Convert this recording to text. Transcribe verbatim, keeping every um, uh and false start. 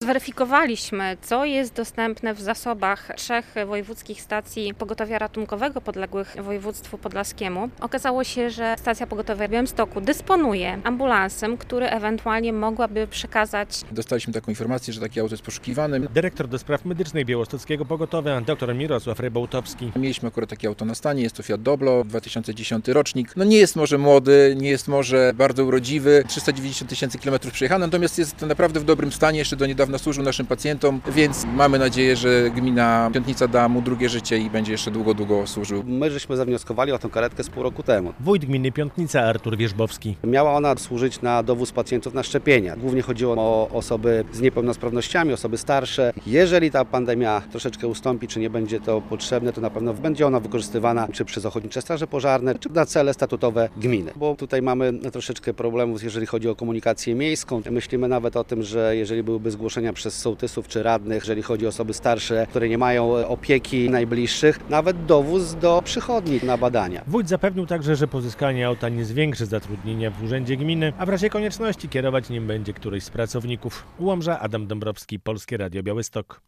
Zweryfikowaliśmy, co jest dostępne w zasobach trzech wojewódzkich stacji pogotowia ratunkowego podległych województwu podlaskiemu. Okazało się, że stacja pogotowia w Białymstoku dysponuje ambulansem, który ewentualnie mogłaby przekazać. Dostaliśmy taką informację, że takie auto jest poszukiwane. Dyrektor do spraw medycznej Białostockiego Pogotowia, dr Mirosław Rybołtowski. Mieliśmy akurat takie auto na stanie, jest to Fiat Doblo, dwa tysiące dziesiąty rocznik. No nie jest może młody, nie jest może bardzo urodziwy, trzysta dziewięćdziesiąt tysięcy kilometrów przejechane, natomiast jest naprawdę w dobrym stanie, jeszcze do niedawna służył naszym pacjentom, więc mamy nadzieję, że gmina Piątnica da mu drugie życie i będzie jeszcze długo, długo służył. My żeśmy zawnioskowali o tę karetkę z pół roku temu. Wójt gminy Piątnica Artur Wierzbowski. Miała ona służyć na dowóz pacjentów na szczepienia. Głównie chodziło o osoby z niepełnosprawnościami, osoby starsze. Jeżeli ta pandemia troszeczkę ustąpi, czy nie będzie to potrzebne, to na pewno będzie ona wykorzystywana czy przez ochotnicze straże pożarne, czy na cele statutowe gminy. Bo tutaj mamy troszeczkę problemów, jeżeli chodzi o komunikację miejską. Myślimy nawet o tym, że jeżeli byłyby zgłoszenia przez sołtysów czy radnych, jeżeli chodzi o osoby starsze, które nie mają opieki najbliższych, nawet dowóz do przychodni na badania. Wójt zapewnił także, że pozyskanie auta nie zwiększy zatrudnienia w urzędzie gminy, a w razie konieczności kierować nim będzie któryś z pracowników. Łomża, Adam Dąbrowski, Polskie Radio Białystok.